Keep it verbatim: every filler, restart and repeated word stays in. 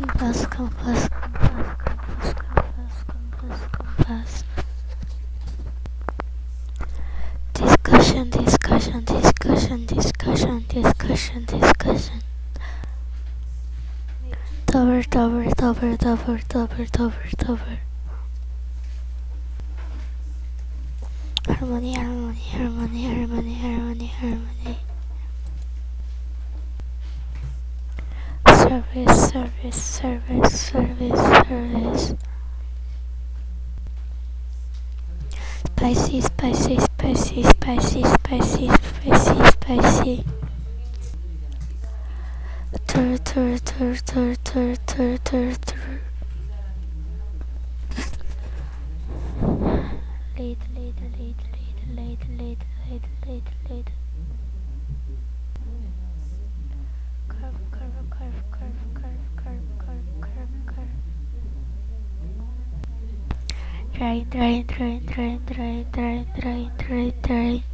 compass, compass, compass, compass, compass, compass, compass. Discussion, discussion, discussion, discussion, discussion, discussion. Tower, tower, tower, tower, tower, tower, tower. Harmony, harmony, harmony, harmony, harmony, harmony. Service, service, service, service, service. Spicy, spicy, spicy, spicy, spicy, spicy, spicy. Tur, tur, tur, tur, tur, tur, tur, tur. Lead, lead, lead, lead, lead, lead, lead, lead, lead. Curve, curve, curve, curve, curve, curve, curve, curve, curve. Drain, drain, drain, drain, drain, drain, drain, drain, drain.